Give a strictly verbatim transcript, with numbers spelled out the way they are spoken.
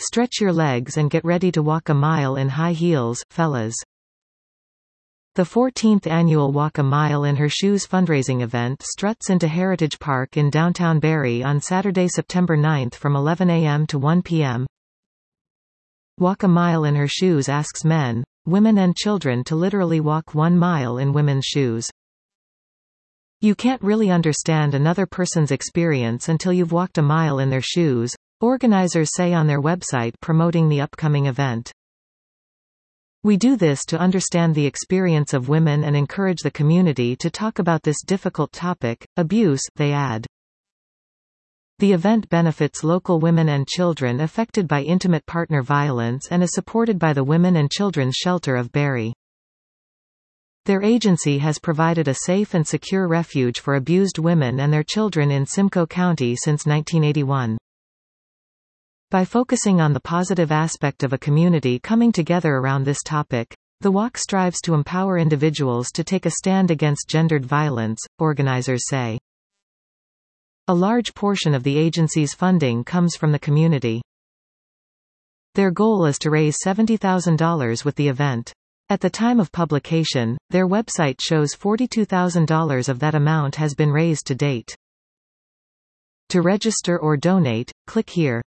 Stretch your legs and get ready to walk a mile in high heels, fellas. The fourteenth annual Walk a Mile in Her Shoes fundraising event struts into Heritage Park in downtown Barrie on Saturday, September ninth from eleven a m to one p m Walk a Mile in Her Shoes asks men, women and children to literally walk one mile in women's shoes. You can't really understand another person's experience until you've walked a mile in their shoes, organizers say on their website promoting the upcoming event. We do this to understand the experience of women and encourage the community to talk about this difficult topic, abuse, they add. The event benefits local women and children affected by intimate partner violence and is supported by the Women and Children's Shelter of Barrie. Their agency has provided a safe and secure refuge for abused women and their children in Simcoe County since nineteen eighty-one. By focusing on the positive aspect of a community coming together around this topic, the walk strives to empower individuals to take a stand against gendered violence, organizers say. A large portion of the agency's funding comes from the community. Their goal is to raise seventy thousand dollars with the event. At the time of publication, their website shows forty-two thousand dollars of that amount has been raised to date. To register or donate, click here.